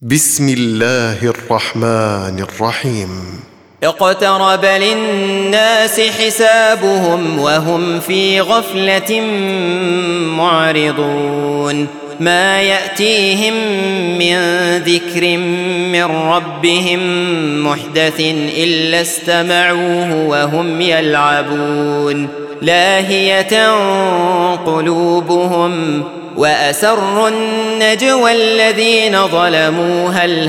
بسم الله الرحمن الرحيم. اقترب للناس حسابهم وهم في غفلة معرضون ما يأتيهم من ذكر من ربهم محدث إلا استمعوه وهم يلعبون لاهية قلوبهم وأسروا النجوى الذين ظلموا هل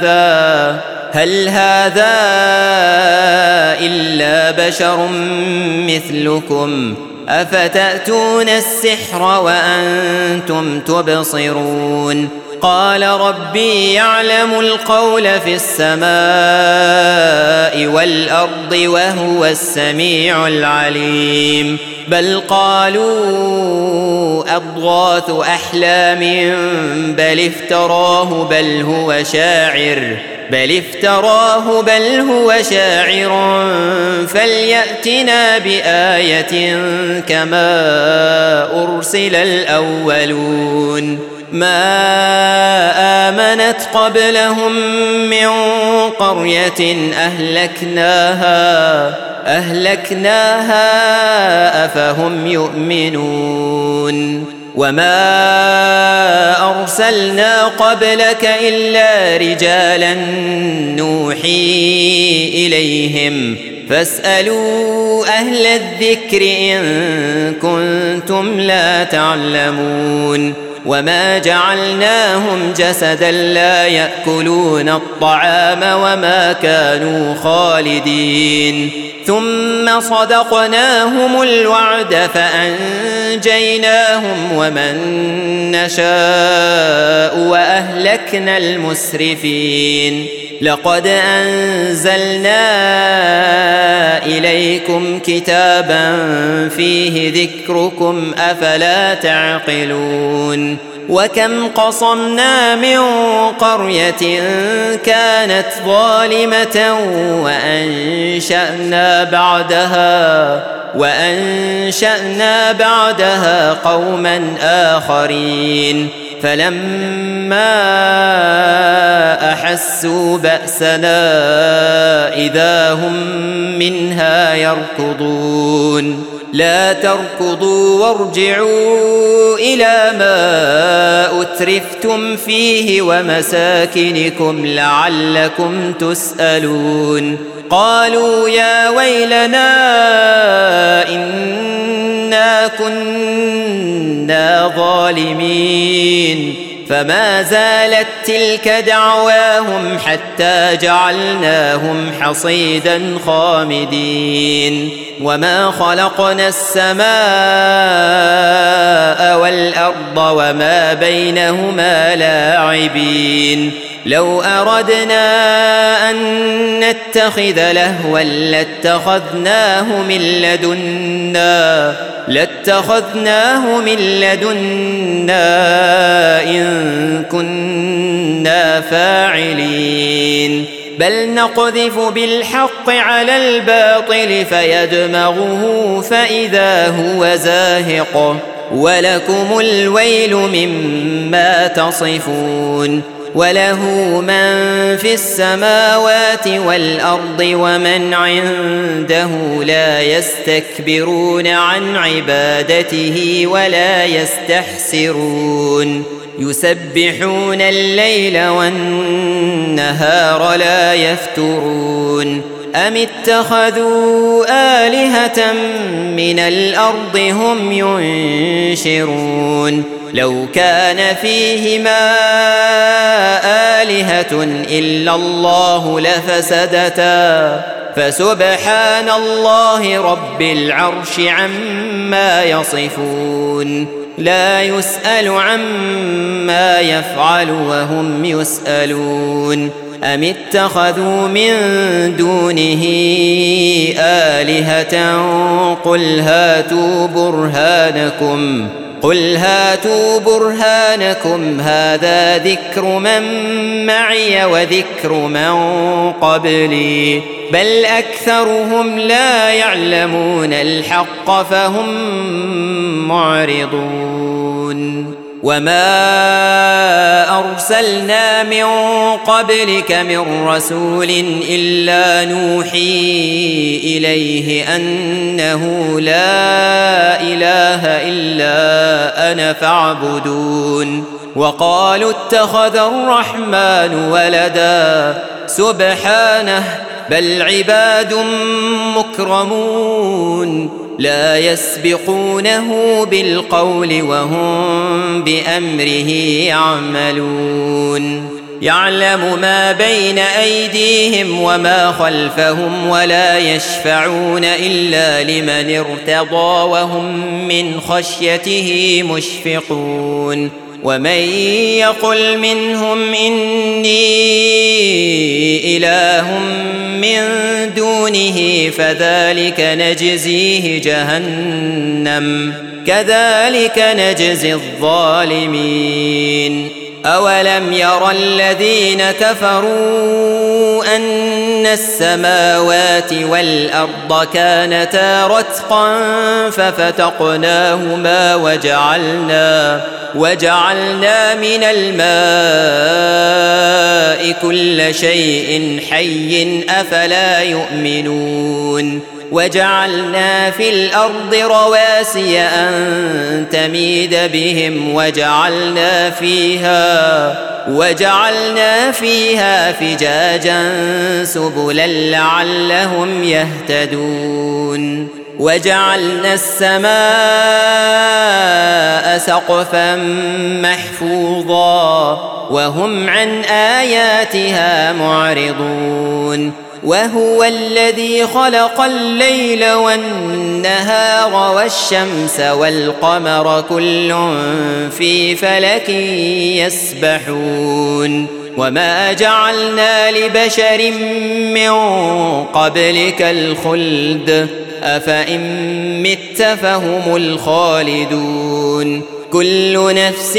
هذا إلا بشر مثلكم أفتأتون السحر وأنتم تبصرون قال ربي يعلم القول في السماء والأرض وهو السميع العليم بل قالوا أضغاث أحلام بل افتراه بل هو شاعر فليأتنا بآية كما أرسل الأولون ما آمنت قبلهم من قرية أهلكناها أفهم يؤمنون وما أرسلنا قبلك إلا رجالا نوحي إليهم فاسألوا أهل الذكر إن كنتم لا تعلمون وما جعلناهم جسدا لا يأكلون الطعام وما كانوا خالدين ثم صدقناهم الوعد فأنجيناهم ومن نشاء وأهلكنا المسرفين لقد أنزلنا إليكم كتابا فيه ذكركم أفلا تعقلون وكم قصمنا من قرية كانت ظالمة وأنشأنا بعدها قوما آخرين فلما أحسوا بأسنا إذا هم منها يركضون لا تركضوا وارجعوا إلى ما أترفتم فيه ومساكنكم لعلكم تسألون قالوا يا ويلنا إنا كنا ظالمين فما زالت تلك دعواهم حتى جعلناهم حصيدا خامدين وما خلقنا السماء والأرض وما بينهما لاعبين لو أردنا أن نتخذ لهوا لاتخذناه من لدنا إن كنا فاعلين بل نقذف بالحق على الباطل فيدمغه فإذا هو زاهق ولكم الويل مما تصفون وله من في السماوات والأرض ومن عنده لا يستكبرون عن عبادته ولا يستحسرون يسبحون الليل والنهار لا يفترون أم اتخذوا آلهة من الأرض هم ينشرون لو كان فيهما آلهة إلا الله لفسدتا فسبحان الله رب العرش عما يصفون لا يسأل عما يفعل وهم يسألون أم اتخذوا من دونه آلهة قل هاتوا برهانكم هذا ذكر من معي وذكر من قبلي بل أكثرهم لا يعلمون الحق فهم معرضون وما أرسلنا من قبلك من رسول إلا نوحي إليه أنه لا إله إلا أنا فاعبدون وقالوا اتخذ الرحمن ولدا سبحانه بل عباد مكرمون لا يسبقونه بالقول وهم بأمره يعملون يعلم ما بين أيديهم وما خلفهم ولا يشفعون إلا لمن ارتضى وهم من خشيته مشفقون ومن يقل منهم إني إله من دونه فذلك نجزيه جهنم كذلك نجزي الظالمين أولم ير الذين كفروا أن السماوات والأرض كانتا رتقا ففتقناهما وجعلنا من الماء كل شيء حي أفلا يؤمنون وجعلنا في الأرض رواسي أن تميد بهم وجعلنا فيها فجاجا سبلا لعلهم يهتدون وجعلنا السماء سقفا محفوظا وهم عن آياتها معرضون وهو الذي خلق الليل والنهار والشمس والقمر كل في فلك يسبحون وما جعلنا لبشر من قبلك الخلد أفإن مت فهم الخالدون كل نفس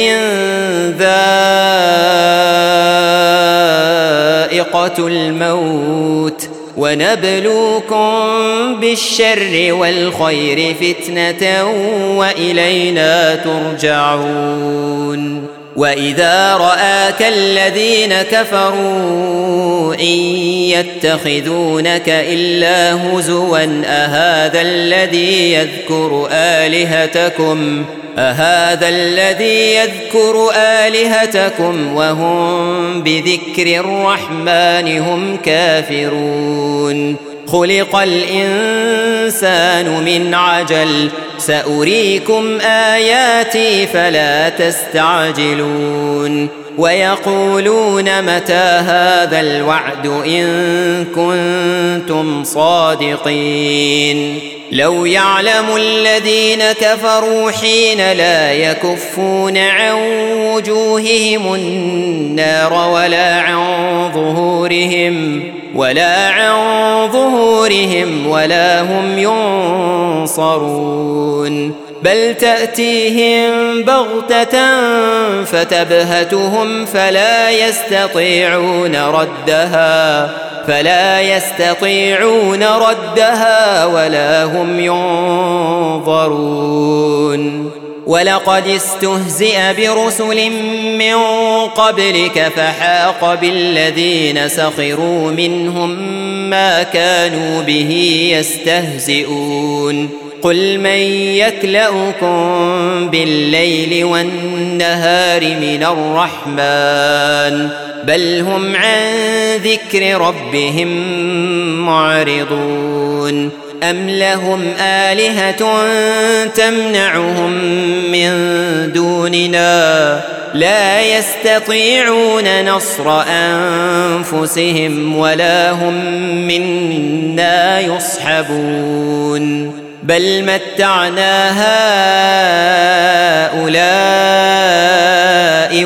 ذائقة الموت ونبلوكم بالشر والخير فتنة وإلينا ترجعون وإذا رآك الذين كفروا إن يتخذونك إلا هزوا أهذا الذي يذكر آلهتكم وهم بذكر الرحمن هم كافرون خلق الإنسان من عجل سأريكم آياتي فلا تستعجلون ويقولون متى هذا الوعد إن كنتم صادقين لو يعلم الذين كفروا حين لا يكفون عن وجوههم النار ولا عن ظهورهم ولا هم ينصرون بل تأتيهم بغتة فتبهتهم فلا يستطيعون ردها ولا هم ينظرون ولقد استهزئ برسل من قبلك فحاق بالذين سخروا منهم ما كانوا به يستهزئون قل من يكلؤكم بالليل والنهار من الرحمن بل هم عن ذكر ربهم معرضون أم لهم آلهة تمنعهم من دوننا لا يستطيعون نصر أنفسهم ولا هم منا يصحبون بل متعنا هؤلاء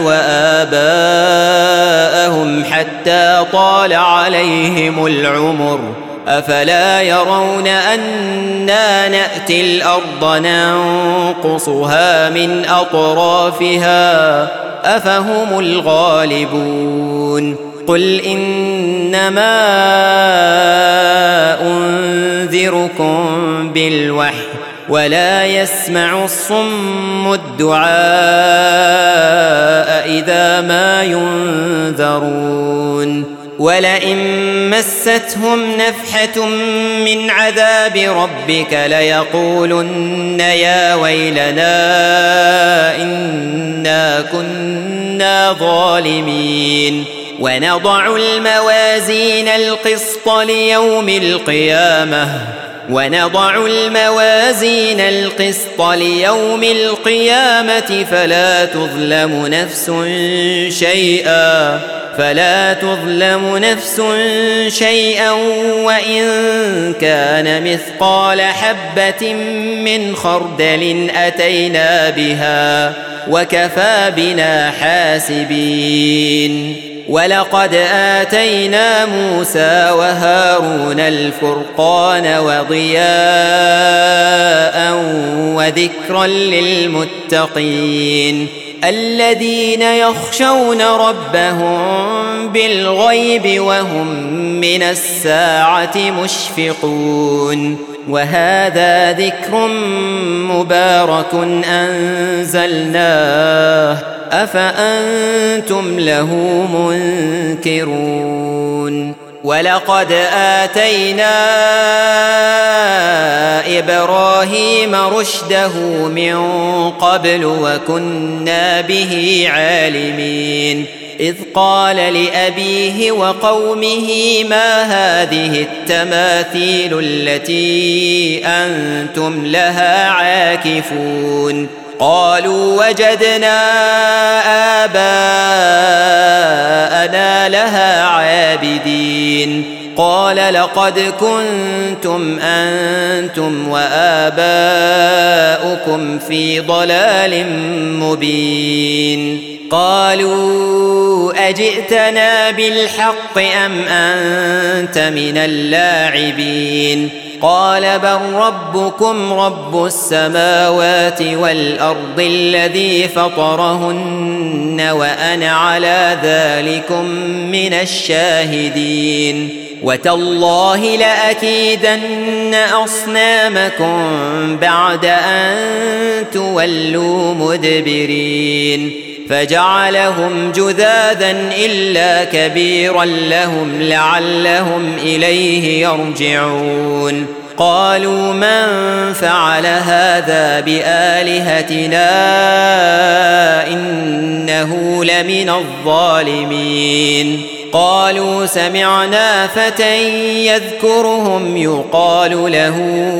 وآباءهم حتى طال عليهم العمر أفلا يرون أنا نأتي الأرض ننقصها من أطرافها أفهم الغالبون قل إنما أنذركم بالوحي ولا يسمع الصم الدعاء إذا ما ينذرون ولئن مستهم نفحة من عذاب ربك ليقولن يا ويلنا إنا كنا ظالمين ونضع الموازين القسط ليوم القيامة فلا تظلم نفس شيئا وإن كان مثقال حبة من خردل أتينا بها وكفى بنا حاسبين ولقد آتينا موسى وهارون الفرقان وضياء وذكرا للمتقين الذين يخشون ربهم بالغيب وهم من الساعة مشفقون وهذا ذكر مبارك أنزلناه أفأنتم له منكرون ولقد آتينا إبراهيم رشده من قبل وكنا به عالمين إذ قال لأبيه وقومه ما هذه التماثيل التي أنتم لها عاكفون قالوا وجدنا آباءنا لها عابدين قال لقد كنتم أنتم وآباؤكم في ضلال مبين قالوا أجئتنا بالحق أم أنت من اللاعبين قال بل ربكم رب السماوات والأرض الذي فطرهن وأنا على ذلكم من الشاهدين وتالله لأكيدن أصنامكم بعد أن تولوا مدبرين فجعلهم جذاذا إلا كبيرا لهم لعلهم إليه يرجعون قالوا من فعل هذا بآلهتنا إنه لمن الظالمين قالوا سمعنا فتى يذكرهم يقال له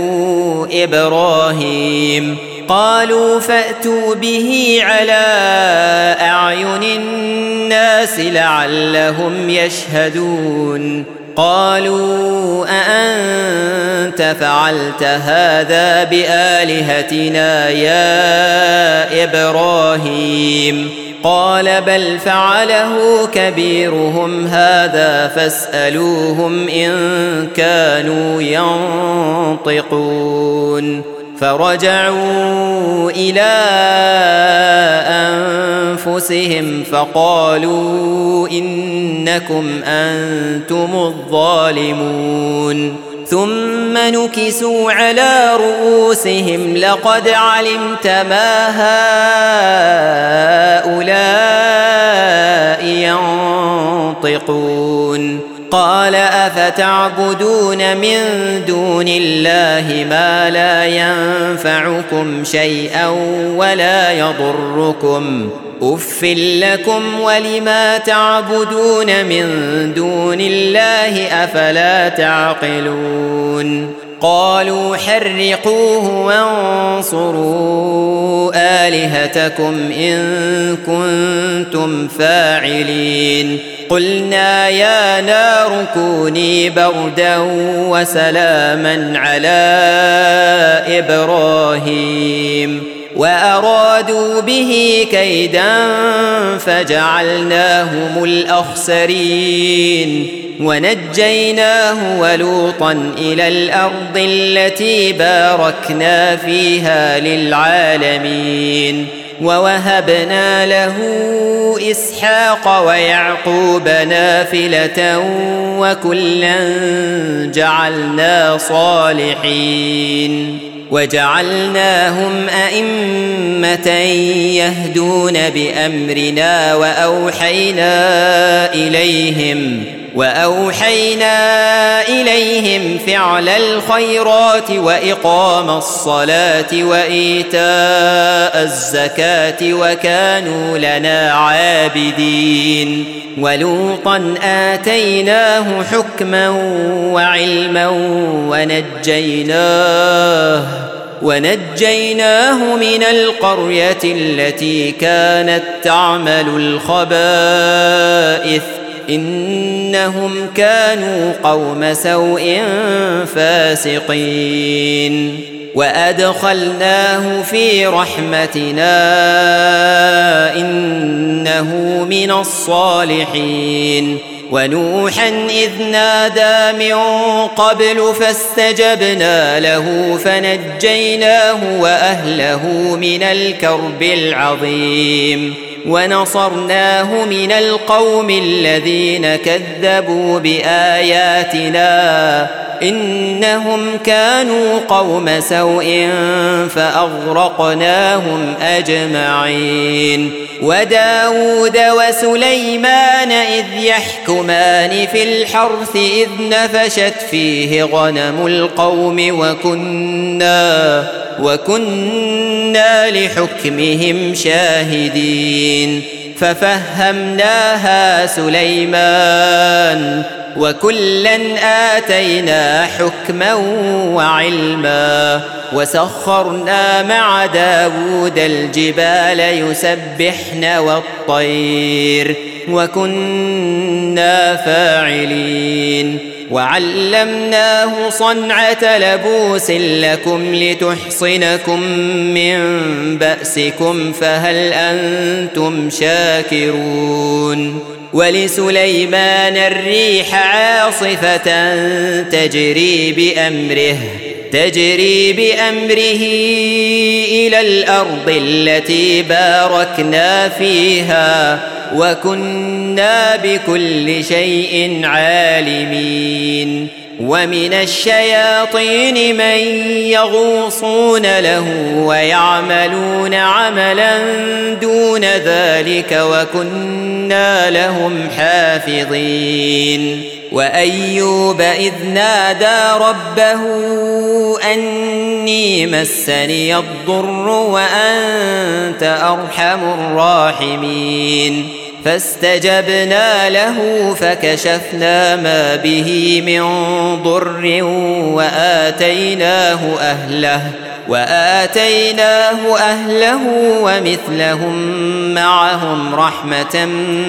إبراهيم قالوا فأتوا به على أعين الناس لعلهم يشهدون قالوا أأنت فعلت هذا بآلهتنا يا إبراهيم قال بل فعله كبيرهم هذا فاسألوهم إن كانوا ينطقون فرجعوا إلى أنفسهم فقالوا إنكم أنتم الظالمون ثم نكسوا على رؤوسهم لقد علمت ما هؤلاء ينطقون قال أفتعبدون من دون الله ما لا ينفعكم شيئا ولا يضركم أف لكم ولما تعبدون من دون الله أفلا تعقلون قالوا حرقوه وانصروا آلهتكم إن كنتم فاعلين قلنا يا نار كوني بردا وسلاما على إبراهيم وأرادوا به كيدا فجعلناهم الأخسرين ونجيناه ولوطا إلى الأرض التي باركنا فيها للعالمين ووهبنا له إسحاق ويعقوب نافلة وكلا جعلنا صالحين وجعلناهم أئمة يهدون بأمرنا وأوحينا إليهم فعل الخيرات وإقام الصلاة وإيتاء الزكاة وكانوا لنا عابدين ولوطا آتيناه حكما وعلما ونجيناه من القرية التي كانت تعمل الخبائث إنهم كانوا قوم سوء فاسقين وأدخلناه في رحمتنا إنه من الصالحين ونوحا إذ نادى من قبل فاستجبنا له فنجيناه وأهله من الكرب العظيم ونصرناه من القوم الذين كذبوا بآياتنا إنهم كانوا قوم سوء فأغرقناهم أجمعين وداود وسليمان إذ يحكمان في الحرث إذ نفشت فيه غنم القوم وكنا لحكمهم شاهدين ففهمناها سليمان وكلا آتينا حكما وعلما وسخرنا مع داود الجبال يسبحن والطير وكنا فاعلين وعلمناه صنعة لبوس لكم لتحصنكم من بأسكم فهل أنتم شاكرون ولسليمان الريح عاصفة تجري بأمره إلى الأرض التي باركنا فيها وكنا بكل شيء عالمين ومن الشياطين من يغوصون له ويعملون عملا دون ذلك وكنا لهم حافظين وأيوب إذ نادى ربه أني مسني الضر وأنت أرحم الراحمين فاستجبنا له فكشفنا ما به من ضر وآتيناه أهله ومثلهم معهم رحمة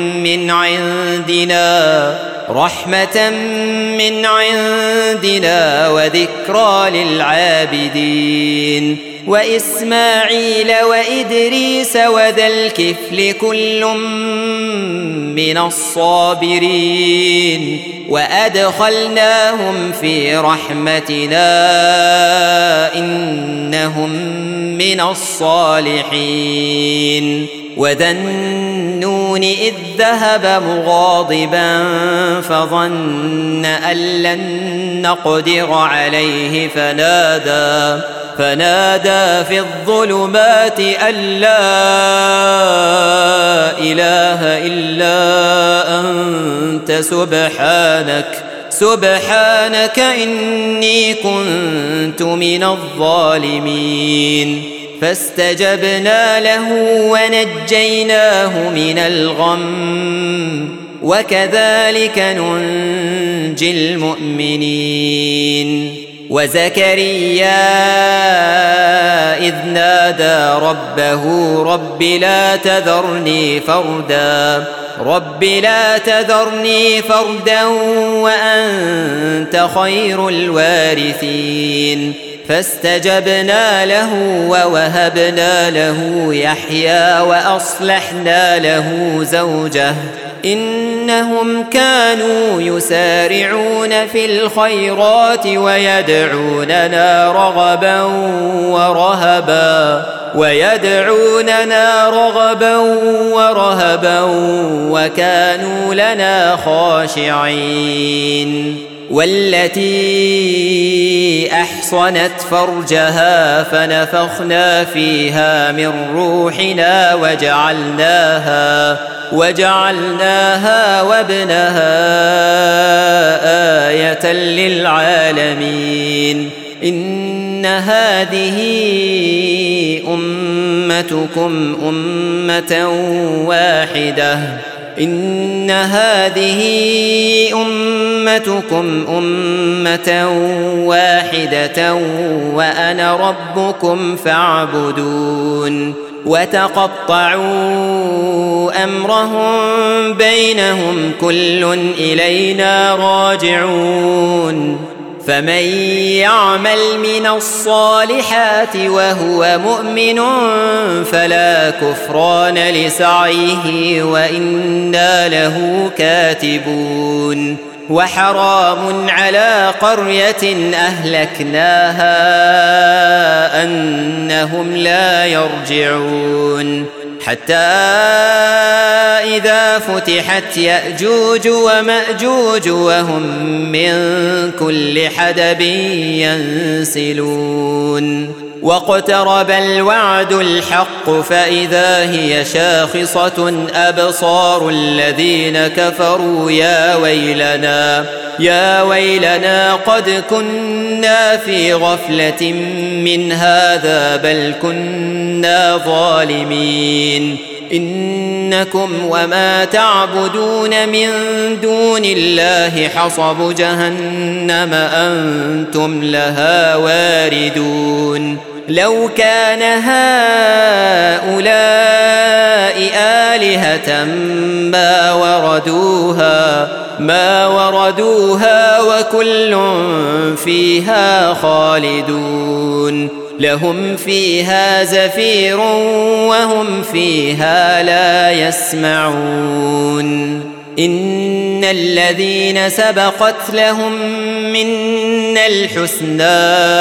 من عندنا وذكرى للعابدين وإسماعيل وإدريس وذا الكفل كل من الصابرين وأدخلناهم في رحمتنا إنهم من الصالحين وذا النون إذ ذهب مغاضبا فظن أن لن نقدر عليه فنادى في الظلمات أن لا إله إلا أنت سبحانك إني كنت من الظالمين فاستجبنا له ونجيناه من الغم وكذلك ننجي المؤمنين وزكريا إذ نادى ربه رب لا تذرني فردا وأنت خير الوارثين فاستجبنا له ووهبنا له يحيى وأصلحنا له زوجه إنهم كانوا يسارعون في الخيرات ويدعوننا رغبا ورهبا وكانوا لنا خاشعين والتي أحصنت فرجها فنفخنا فيها من روحنا وجعلناها وابنها آية للعالمين. إن هذه أمتكم أمة واحدة وأنا ربكم فاعبدون. وتقطعوا أمرهم بينهم كل إلينا راجعون. فمن يعمل من الصالحات وهو مؤمن فلا كفران لسعيه وإنا له كاتبون. وحرام على قرية أهلكناها أنهم لا يرجعون حتى إذا فتحت يأجوج ومأجوج وهم من كل حدب ينسلون. واقترب الوعد الحق فإذا هي شاخصة أبصار الذين كفروا يا ويلنا قد كنا في غفلة من هذا بل كنا ظالمين. إنكم وما تعبدون من دون الله حصب جهنم أنتم لها واردون. لو كان هؤلاء آلهة ما وردوها وكل فيها خالدون. لهم فيها زفير وهم فيها لا يسمعون. إن الذين سبقت لهم منا الحسنى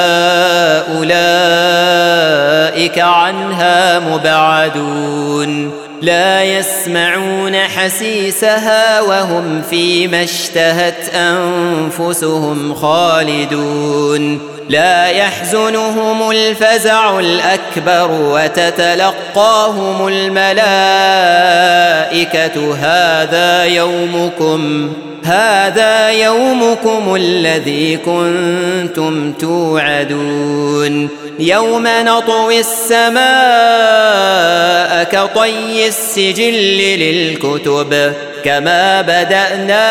أولئك عنها مبعدون. لا يسمعون حسيسها وهم فيما اشتهت أنفسهم خالدون. لا يحزنهم الفزع الأكبر وتتلقاهم الملائكة هذا يومكم الذي كنتم توعدون. يوم نطوي السماء كطي السجل للكتب كما بدأنا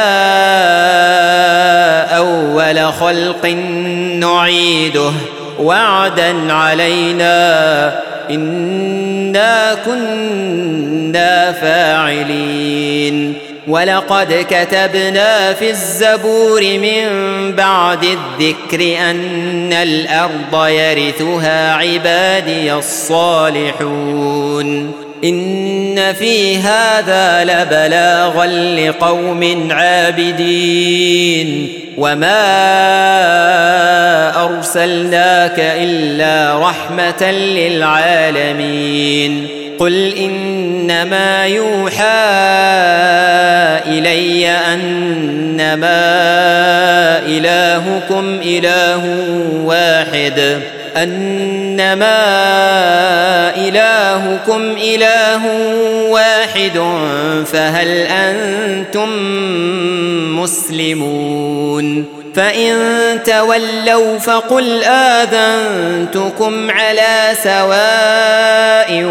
أول خلق نعيده وعدا علينا إنا كنا فاعلين. ولقد كتبنا في الزبور من بعد الذكر أن الأرض يرثها عبادي الصالحون. إن في هذا لبلاغا لقوم عابدين. وما أرسلناك إلا رحمة للعالمين. قل إنما يوحى إلي أنما إلهكم إله واحد فهل أنتم مسلمون؟ فإن تولوا فقل آذنتكم على سواء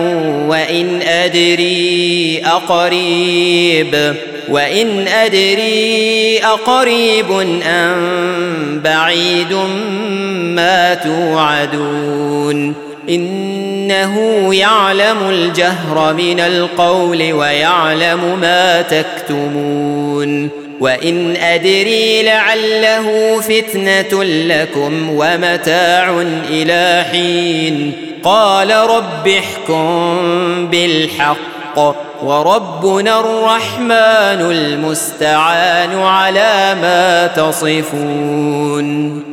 وإن أدري أقريب أم بعيد ما توعدون. إنه يعلم الجهر من القول ويعلم ما تكتمون. وإن أدري لعله فتنة لكم ومتاع إلى حين. قال رب احكم بالحق وربنا الرحمن المستعان على ما تصفون.